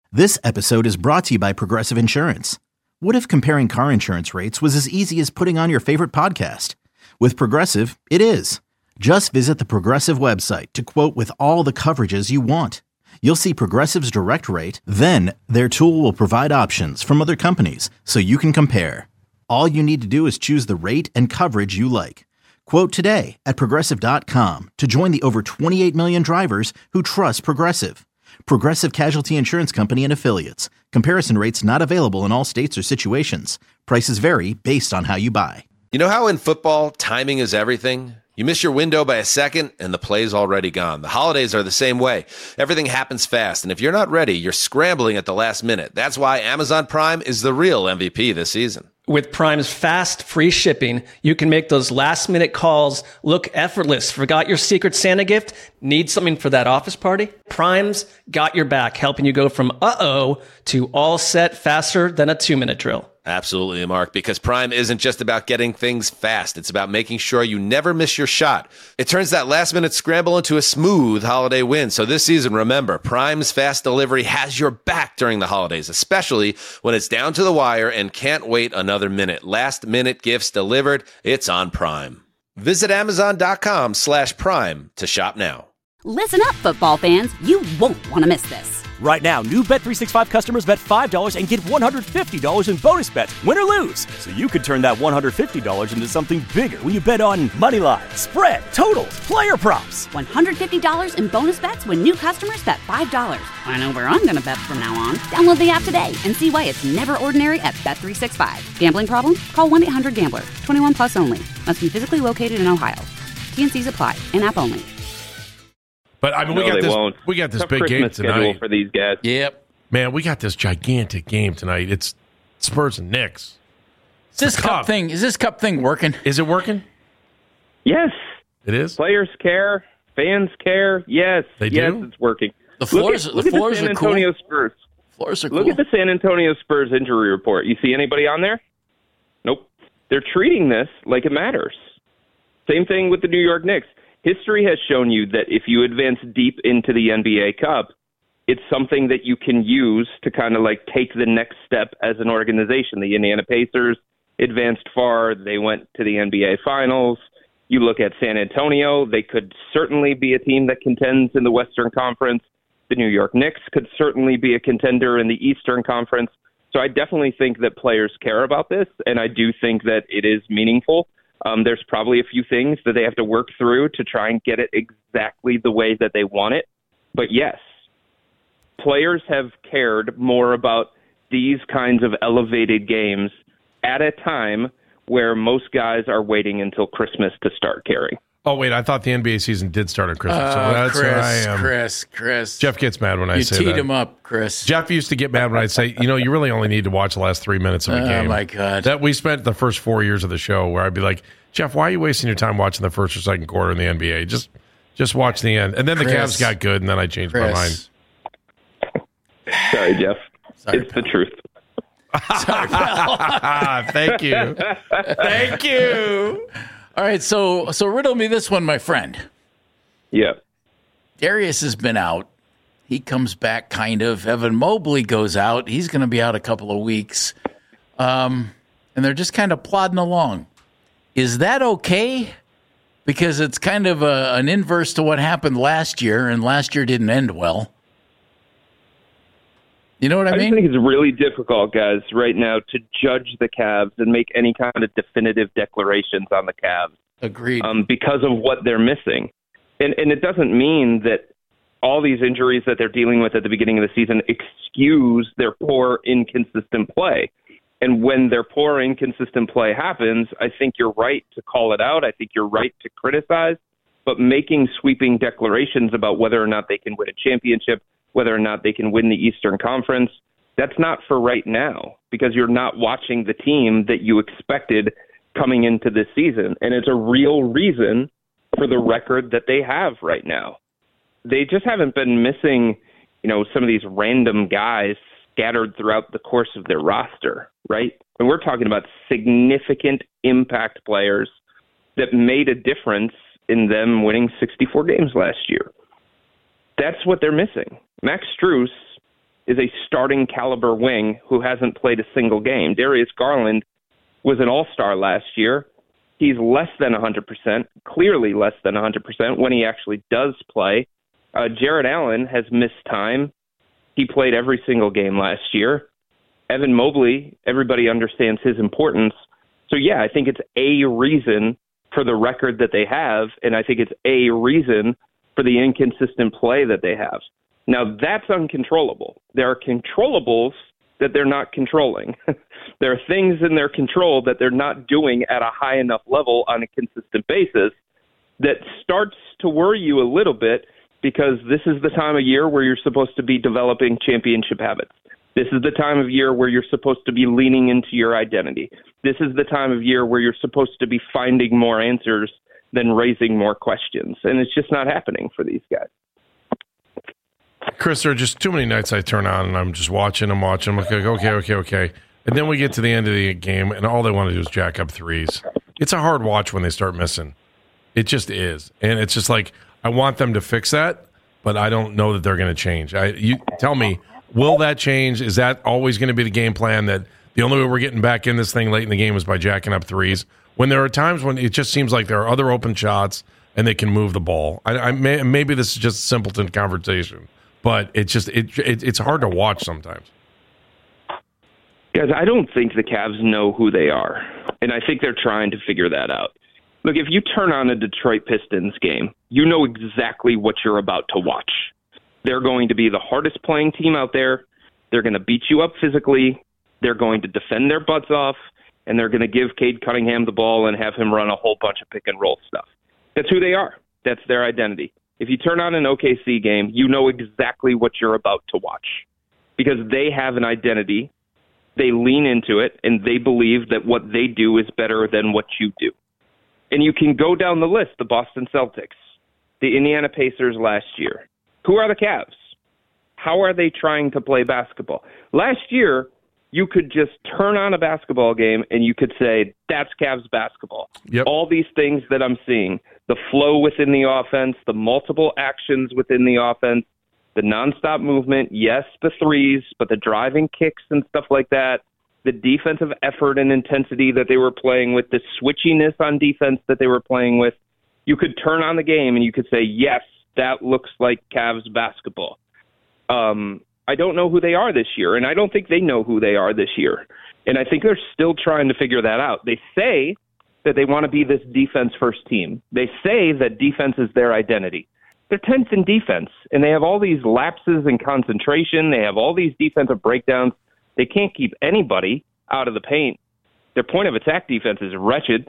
This episode is brought to you by Progressive Insurance. What if comparing car insurance rates was as easy as putting on your favorite podcast? With Progressive, it is. Just visit the Progressive website to quote with all the coverages you want. You'll see Progressive's direct rate, then their tool will provide options from other companies so you can compare. All you need to do is choose the rate and coverage you like. Quote today at Progressive.com to join the over 28 million drivers who trust Progressive. Progressive Casualty Insurance Company and Affiliates. Comparison rates not available in all states or situations. Prices vary based on how you buy. You know how in football, timing is everything? You miss your window by a second, and the play's already gone. The holidays are the same way. Everything happens fast, and if you're not ready, you're scrambling at the last minute. That's why Amazon Prime is the real MVP this season. With Prime's fast, free shipping, you can make those last-minute calls look effortless. Forgot your Secret Santa gift? Need something for that office party? Prime's got your back, helping you go from uh-oh to all set faster than a 2-minute drill. Absolutely, Mark, because Prime isn't just about getting things fast. It's about making sure you never miss your shot. It turns that last-minute scramble into a smooth holiday win. So this season, remember, Prime's fast delivery has your back during the holidays, especially when it's down to the wire and can't wait another minute. Last-minute gifts delivered, it's on Prime. Visit Amazon.com/Prime to shop now. Listen up, football fans. You won't want to miss this. Right now, new Bet365 customers bet $5 and get $150 in bonus bets, win or lose. So you could turn that $150 into something bigger when you bet on money line, spread, totals, player props. $150 in bonus bets when new customers bet $5. I know where I'm going to bet from now on. Download the app today and see why it's never ordinary at Bet365. Gambling problem? Call 1-800-GAMBLER. 21 plus only. Must be physically located in Ohio. T&Cs apply. In-app only. But I mean, we got this big game tonight for these guys. Yep, man, we got this gigantic game tonight. It's Spurs and Knicks. Is this cup thing working? Is it working? Yes, it is. Players care, fans care. Yes, they do. Yes, it's working. The floors look at the San Antonio Spurs. Floors are cool. Look at the San Antonio Spurs injury report. You see anybody on there? Nope. They're treating this like it matters. Same thing with the New York Knicks. History has shown you that if you advance deep into the NBA Cup, it's something that you can use to kind of like take the next step as an organization. The Indiana Pacers advanced far. They went to the NBA Finals. You look at San Antonio, they could certainly be a team that contends in the Western Conference. The New York Knicks could certainly be a contender in the Eastern Conference. So I definitely think that players care about this, and I do think that it is meaningful. There's probably a few things that they have to work through to try and get it exactly the way that they want it. But yes, players have cared more about these kinds of elevated games at a time where most guys are waiting until Christmas to start caring. Oh, wait, I thought the NBA season did start on Christmas. So that's where I am. Chris. Jeff gets mad when I say that. You teed him up, Chris. Jeff used to get mad when I'd say, you really only need to watch the last 3 minutes of a game. Oh, my God. That we spent the first 4 years of the show where I'd be like, Jeff, why are you wasting your time watching the first or second quarter in the NBA? Just watch the end. And then the Cavs got good, and then I changed my mind. Sorry, Jeff. It's the truth. Sorry, pal. Thank you. Thank you. All right, so riddle me this one, my friend. Yeah. Darius has been out. He comes back, kind of. Evan Mobley goes out. He's going to be out a couple of weeks. And they're just kind of plodding along. Is that okay? Because it's kind of an inverse to what happened last year, and last year didn't end well. You know what I mean? I think it's really difficult, guys, right now to judge the Cavs and make any kind of definitive declarations on the Cavs. Agreed. Because of what they're missing. And it doesn't mean that all these injuries that they're dealing with at the beginning of the season excuse their poor, inconsistent play. And when their poor, inconsistent play happens, I think you're right to call it out. I think you're right to criticize. But making sweeping declarations about whether or not they can win a championship, whether or not they can win the Eastern Conference, that's not for right now because you're not watching the team that you expected coming into this season. And it's a real reason for the record that they have right now. They just haven't been missing, some of these random guys scattered throughout the course of their roster, right? And we're talking about significant impact players that made a difference in them winning 64 games last year. That's what they're missing. Max Strus is a starting caliber wing who hasn't played a single game. Darius Garland was an all-star last year. He's less than 100%, clearly less than 100% when he actually does play. Jared Allen has missed time. He played every single game last year. Evan Mobley, everybody understands his importance. So, yeah, I think it's a reason for the record that they have, and I think it's a reason for the inconsistent play that they have. Now, that's uncontrollable. There are controllables that they're not controlling. There are things in their control that they're not doing at a high enough level on a consistent basis that starts to worry you a little bit, because this is the time of year where you're supposed to be developing championship habits. This is the time of year where you're supposed to be leaning into your identity. This is the time of year where you're supposed to be finding more answers than raising more questions. And it's just not happening for these guys. Chris, there are just too many nights I turn on and I'm just watching. I'm like, okay. And then we get to the end of the game and all they want to do is jack up threes. It's a hard watch when they start missing. It just is. And it's just like, I want them to fix that, but I don't know that they're going to change. You tell me, will that change? Is that always going to be the game plan, that the only way we're getting back in this thing late in the game is by jacking up threes, when there are times when it just seems like there are other open shots and they can move the ball? Maybe this is just a simpleton conversation, but it's hard to watch sometimes. Guys, I don't think the Cavs know who they are, and I think they're trying to figure that out. Look, if you turn on a Detroit Pistons game, you know exactly what you're about to watch. They're going to be the hardest playing team out there. They're going to beat you up physically. They're going to defend their butts off, and they're going to give Cade Cunningham the ball and have him run a whole bunch of pick and roll stuff. That's who they are. That's their identity. If you turn on an OKC game, you know exactly what you're about to watch, because they have an identity. They lean into it, and they believe that what they do is better than what you do. And you can go down the list: the Boston Celtics, the Indiana Pacers last year. Who are the Cavs? How are they trying to play basketball? Last year, you could just turn on a basketball game and you could say, that's Cavs basketball. Yep. All these things that I'm seeing, the flow within the offense, the multiple actions within the offense, the nonstop movement, yes, the threes, but the driving kicks and stuff like that, the defensive effort and intensity that they were playing with, the switchiness on defense that they were playing with. You could turn on the game and you could say, yes, that looks like Cavs basketball. I don't know who they are this year, and I don't think they know who they are this year. And I think they're still trying to figure that out. They say that they want to be this defense-first team. They say that defense is their identity. They're 10th in defense, and they have all these lapses in concentration. They have all these defensive breakdowns. They can't keep anybody out of the paint. Their point of attack defense is wretched.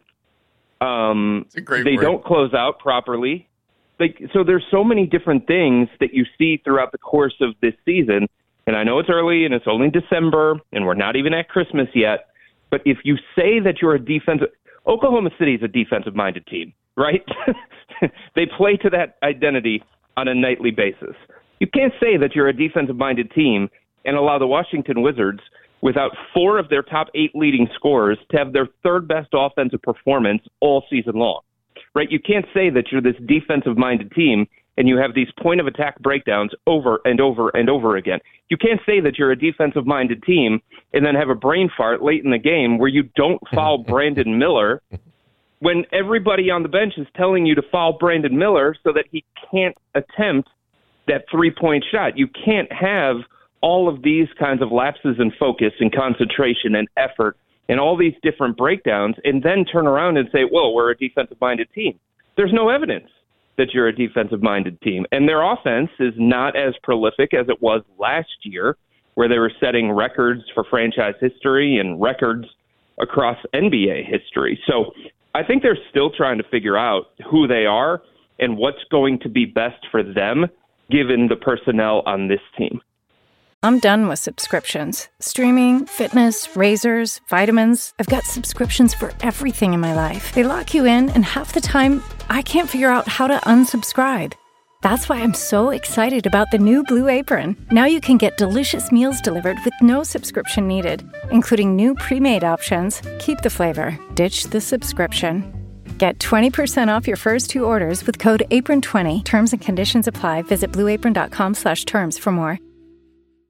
It's a great they word. don't close out properly. So there's so many different things that you see throughout the course of this season. And I know it's early and it's only December and we're not even at Christmas yet. But if you say that you're a defensive, Oklahoma City is a defensive-minded team, right? They play to that identity on a nightly basis. You can't say that you're a defensive-minded team and allow the Washington Wizards, without 4 of their top 8 leading scorers, to have their third best offensive performance all season long. Right? You can't say that you're this defensive-minded team and you have these point-of-attack breakdowns over and over and over again. You can't say that you're a defensive-minded team and then have a brain fart late in the game where you don't foul Brandon Miller when everybody on the bench is telling you to foul Brandon Miller so that he can't attempt that three-point shot. You can't have all of these kinds of lapses in focus and concentration and effort and all these different breakdowns, and then turn around and say, well, we're a defensive-minded team. There's no evidence that you're a defensive-minded team. And their offense is not as prolific as it was last year, where they were setting records for franchise history and records across NBA history. So I think they're still trying to figure out who they are and what's going to be best for them, given the personnel on this team. I'm done with subscriptions. Streaming, fitness, razors, vitamins. I've got subscriptions for everything in my life. They lock you in, and half the time, I can't figure out how to unsubscribe. That's why I'm so excited about the new Blue Apron. Now you can get delicious meals delivered with no subscription needed, including new pre-made options. Keep the flavor, ditch the subscription. Get 20% off your first 2 orders with code APRON20. Terms and conditions apply. Visit blueapron.com/terms for more.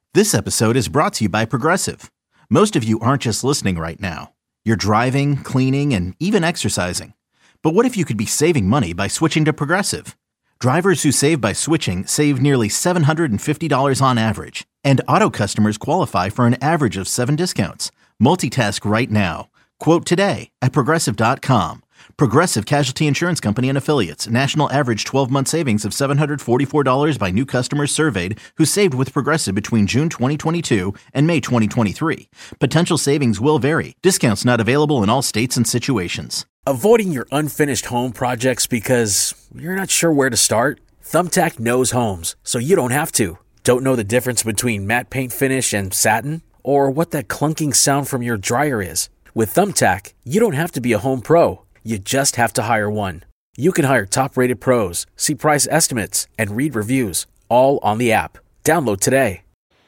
This episode is brought to you by Progressive. Most of you aren't just listening right now. You're driving, cleaning, and even exercising. But what if you could be saving money by switching to Progressive? Drivers who save by switching save nearly $750 on average. And auto customers qualify for an average of 7 discounts. Multitask right now. Quote today at Progressive.com. Progressive Casualty Insurance Company and Affiliates. National average 12-month savings of $744 by new customers surveyed who saved with Progressive between June 2022 and May 2023. Potential savings will vary. Discounts not available in all states and situations. Avoiding your unfinished home projects because you're not sure where to start? Thumbtack knows homes, so you don't have to. Don't know the difference between matte paint finish and satin? Or what that clunking sound from your dryer is? With Thumbtack, you don't have to be a home pro. You just have to hire one. You can hire top-rated pros, see price estimates, and read reviews, all on the app. Download today.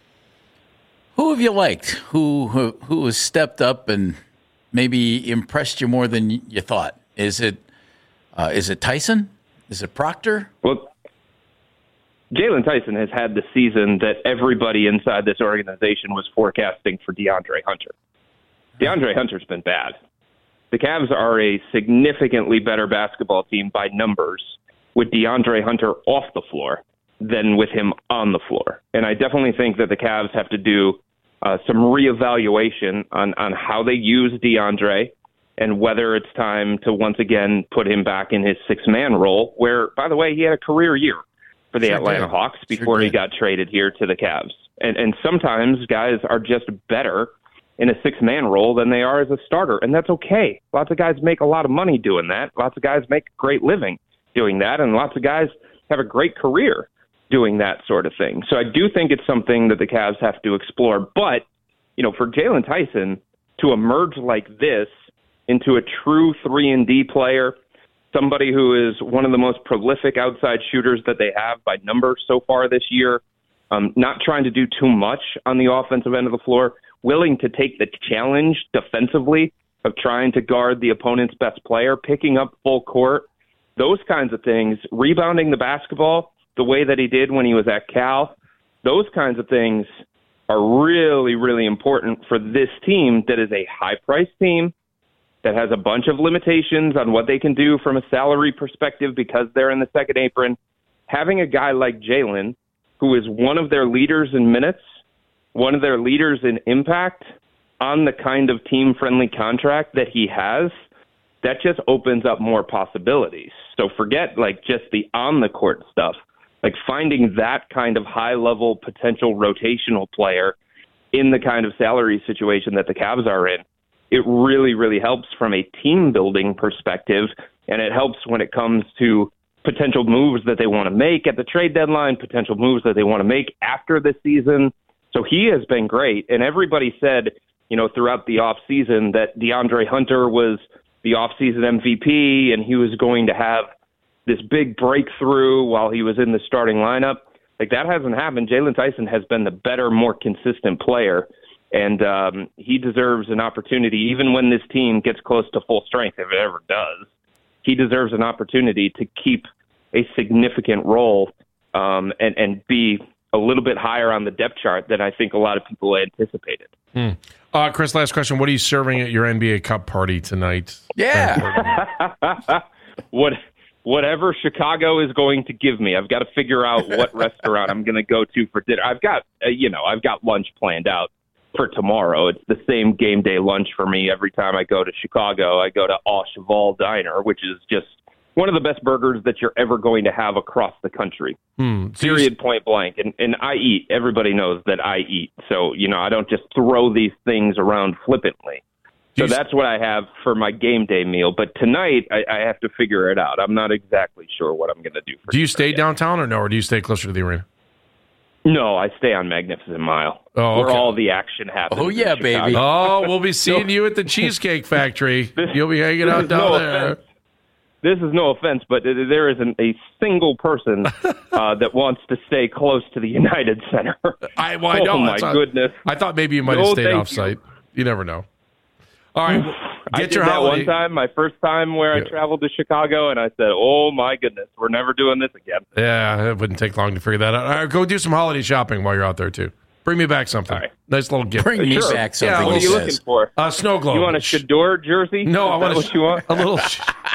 Who have you liked? Who has stepped up and maybe impressed you more than you thought? Is it Tyson? Is it Proctor? Well, Jalen Tyson has had the season that everybody inside this organization was forecasting for DeAndre Hunter. DeAndre Hunter's been bad. The Cavs are a significantly better basketball team by numbers with DeAndre Hunter off the floor than with him on the floor. And I definitely think that the Cavs have to do some reevaluation on how they use DeAndre and whether it's time to once again put him back in his six-man role, where, by the way, he had a career year for the Atlanta Hawks before he got traded here to the Cavs. And sometimes guys are just better in a six-man role than they are as a starter, and that's okay. Lots of guys make a lot of money doing that. Lots of guys make a great living doing that, and lots of guys have a great career doing that sort of thing. So I do think it's something that the Cavs have to explore. But, you know, for Jalen Tyson to emerge like this into a true 3-and-D player, somebody who is one of the most prolific outside shooters that they have by numbers so far this year, not trying to do too much on the offensive end of the floor, willing to take the challenge defensively of trying to guard the opponent's best player, picking up full court, those kinds of things, rebounding the basketball the way that he did when he was at Cal, those kinds of things are really, really important for this team that is a high-priced team that has a bunch of limitations on what they can do from a salary perspective because they're in the second apron. Having a guy like Jalen, who is one of their leaders in minutes, one of their leaders in impact on the kind of team-friendly contract that he has, that just opens up more possibilities. So forget like just the on-the-court stuff. Like finding that kind of high-level potential rotational player in the kind of salary situation that the Cavs are in, it really, really helps from a team-building perspective, and it helps when it comes to potential moves that they want to make at the trade deadline, potential moves that they want to make after the season. So he has been great, and everybody said, you know, throughout the offseason that DeAndre Hunter was the offseason MVP and he was going to have this big breakthrough while he was in the starting lineup. Like, that hasn't happened. Jalen Tyson has been the better, more consistent player, and he deserves an opportunity, even when this team gets close to full strength, if it ever does. He deserves an opportunity to keep a significant role and be a little bit higher on the depth chart than I think a lot of people anticipated. Chris, last question. What are you serving at your NBA Cup party tonight? Yeah. Whatever Chicago is going to give me. I've got to figure out what restaurant I'm going to go to for dinner. I've got lunch planned out for tomorrow. It's the same game day lunch for me every time I go to Chicago. I go to Au Cheval Diner, which is just one of the best burgers that you're ever going to have across the country. Period, point blank. And I eat. Everybody knows that I eat. So, you know, I don't just throw these things around flippantly. So that's what I have for my game day meal. But tonight, I have to figure it out. I'm not exactly sure what I'm going to do. Do you stay downtown or no? Or do you stay closer to the arena? No, I stay on Magnificent Mile, where all the action happens. Oh, yeah, baby. Oh, we'll be seeing you at the Cheesecake Factory. You'll be hanging out down there. This is no offense, but there isn't a single person that wants to stay close to the United Center. I know. Oh, my goodness. I thought maybe you might have stayed off-site. You never know. All right, I did that one time, my first time where I traveled to Chicago, and I said, oh, my goodness, we're never doing this again. Yeah, it wouldn't take long to figure that out. All right, go do some holiday shopping while you're out there, too. Bring me back something. All right. Nice little gift. Bring me back something. Yeah, What are he you says. looking for? Snow globe. You want a Shador jersey? No, I want what you want? a little.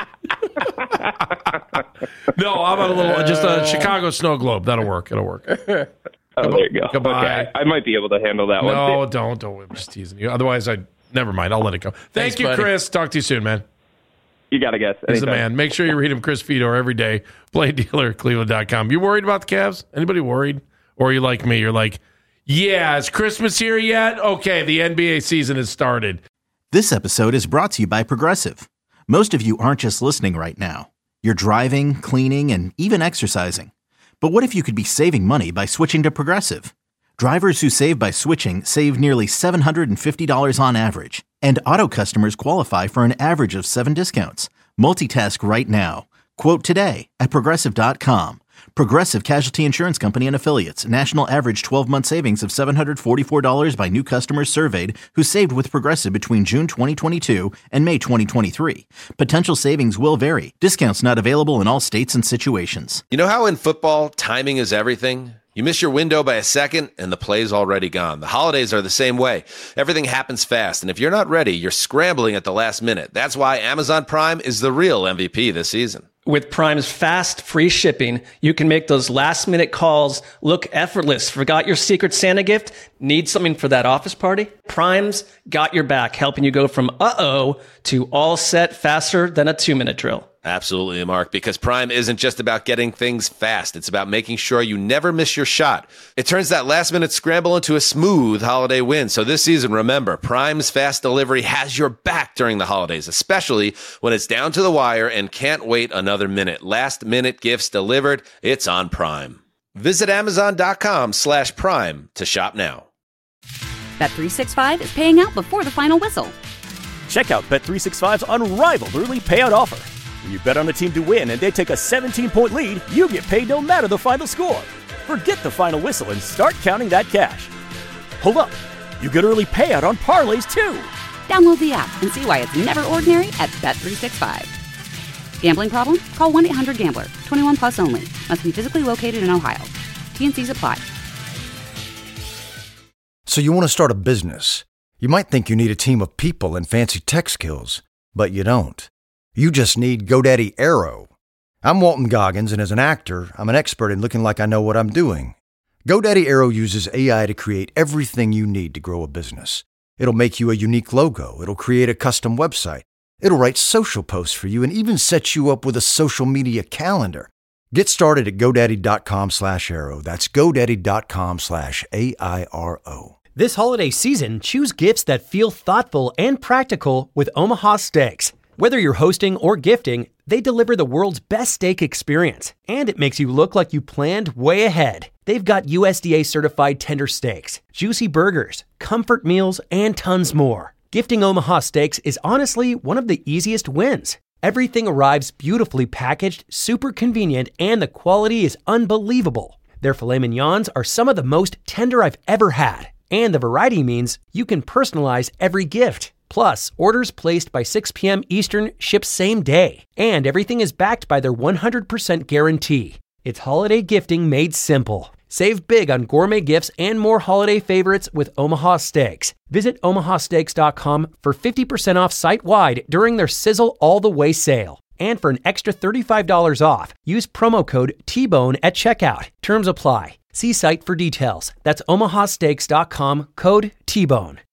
No, I want a little, just a Chicago snow globe. That'll work. It'll work. Oh, there you go. Goodbye. Okay, I might be able to handle that one. No, don't. I'm just teasing you. Otherwise, never mind. I'll let it go. Thanks, Thank you, buddy. Chris. Talk to you soon, man. You got to guess. He's the Anytime. man. Make sure you read him, Chris Fedor, every day. Play dealer at Cleveland.com. You worried about the Cavs? Anybody worried? Or are you like me? You're like, yeah, is Christmas here yet? Okay, the NBA season has started. This episode is brought to you by Progressive. Most of you aren't just listening right now. You're driving, cleaning, and even exercising. But what if you could be saving money by switching to Progressive? Drivers who save by switching save nearly $750 on average. And auto customers qualify for an average of 7 discounts. Multitask right now. Quote today at Progressive.com. Progressive Casualty Insurance Company and Affiliates. National average 12-month savings of $744 by new customers surveyed who saved with Progressive between June 2022 and May 2023. Potential savings will vary. Discounts not available in all states and situations. You know how in football, timing is everything? You miss your window by a second, and the play's already gone. The holidays are the same way. Everything happens fast, and if you're not ready, you're scrambling at the last minute. That's why Amazon Prime is the real MVP this season. With Prime's fast, free shipping, you can make those last-minute calls look effortless. Forgot your Secret Santa gift? Need something for that office party? Prime's got your back, helping you go from uh-oh to all set faster than a 2-minute drill. Absolutely, Mark, because Prime isn't just about getting things fast. It's about making sure you never miss your shot. It turns that last-minute scramble into a smooth holiday win. So this season, remember, Prime's fast delivery has your back during the holidays, especially when it's down to the wire and can't wait another minute. Last-minute gifts delivered, it's on Prime. Visit Amazon.com/Prime to shop now. Bet365 is paying out before the final whistle. Check out Bet365's unrivaled early payout offer. When you bet on a team to win and they take a 17-point lead, you get paid no matter the final score. Forget the final whistle and start counting that cash. Hold up. You get early payout on parlays, too. Download the app and see why it's never ordinary at Bet365. Gambling problem? Call 1-800-GAMBLER. 21 plus only. Must be physically located in Ohio. T&Cs apply. So you want to start a business. You might think you need a team of people and fancy tech skills, but you don't. You just need GoDaddy Aero. I'm Walton Goggins, and as an actor, I'm an expert in looking like I know what I'm doing. GoDaddy Aero uses AI to create everything you need to grow a business. It'll make you a unique logo. It'll create a custom website. It'll write social posts for you and even set you up with a social media calendar. Get started at GoDaddy.com/Aero. That's GoDaddy.com/AIRO. This holiday season, choose gifts that feel thoughtful and practical with Omaha Steaks. Whether you're hosting or gifting, they deliver the world's best steak experience, and it makes you look like you planned way ahead. They've got USDA certified tender steaks, juicy burgers, comfort meals, and tons more. Gifting Omaha Steaks is honestly one of the easiest wins. Everything arrives beautifully packaged, super convenient, and the quality is unbelievable. Their filet mignons are some of the most tender I've ever had, and the variety means you can personalize every gift. Plus, orders placed by 6 p.m. Eastern ship same day, and everything is backed by their 100% guarantee. It's holiday gifting made simple. Save big on gourmet gifts and more holiday favorites with Omaha Steaks. Visit omahasteaks.com for 50% off site-wide during their Sizzle All the Way sale. And for an extra $35 off, use promo code TBONE at checkout. Terms apply. See site for details. That's omahasteaks.com, code TBONE.